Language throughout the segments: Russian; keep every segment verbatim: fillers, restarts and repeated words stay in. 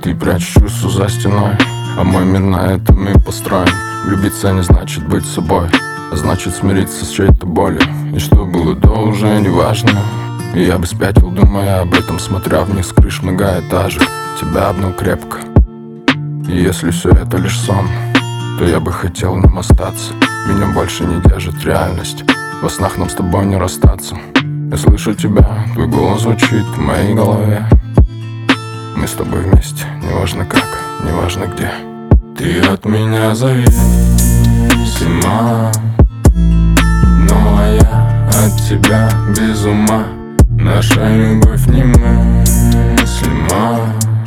Ты прячешь чувства за стеной, а мой мир на этом и построен. Влюбиться не значит быть собой, а значит смириться с чьей-то болью. И что было до, уже не важно. И я бы спятил, думая об этом, смотря вниз с крыш многоэтажек. Тебя обнял крепко. И если все это лишь сон, то я бы хотел в нем остаться. Меня больше не держит реальность, во снах нам с тобой не расстаться. Я слышу тебя, твой голос звучит в моей голове. Мы с тобой вместе, неважно как, неважно где. Ты от меня зависима, но я от тебя без ума. Наша любовь немыслима,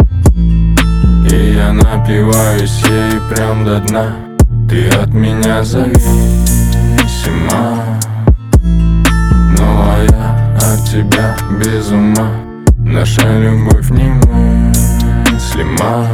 и я напиваюсь ей прям до дна. Ты от меня зависима, но я от тебя без ума. Наша любовь немыслима,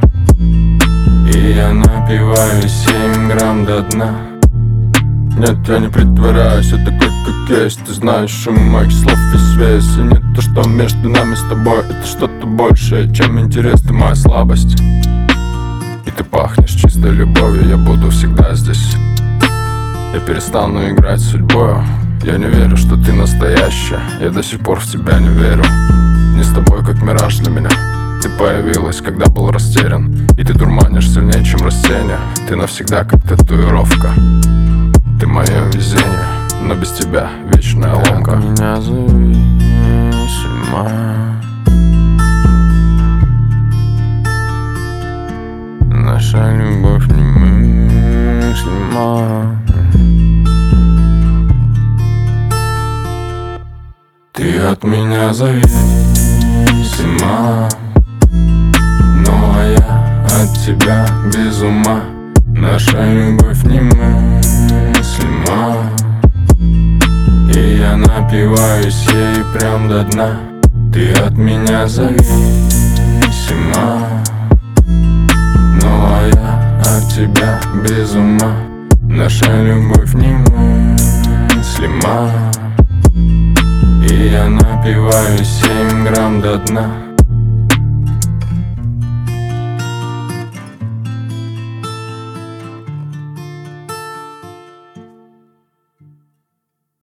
и я напиваюсь семь грамм до дна. Нет, я не притворяюсь, я такой, как есть. Ты знаешь шум моих слов и связь. И нет, то, что между нами с тобой, это что-то большее, чем интерес, ты моя слабость. И ты пахнешь чистой любовью, я буду всегда здесь. Я перестану играть с судьбою. Я не верю, что ты настоящая, я до сих пор в тебя не верю. Не с тобой, как мираж для меня. Ты появилась, когда был растерян, и ты дурманишь сильнее, чем растение. Ты навсегда, как татуировка. Ты мое везение, но без тебя вечная ломка. Ты от меня зависима, наша любовь немыслима. Ты от меня зависима, но я от тебя без ума. Наша любовь немыслима, и я напиваюсь ей прям до дна. Ты от меня зависима, но я от тебя без ума. Наша любовь немыслима, и я напиваюсь семь грамм до дна.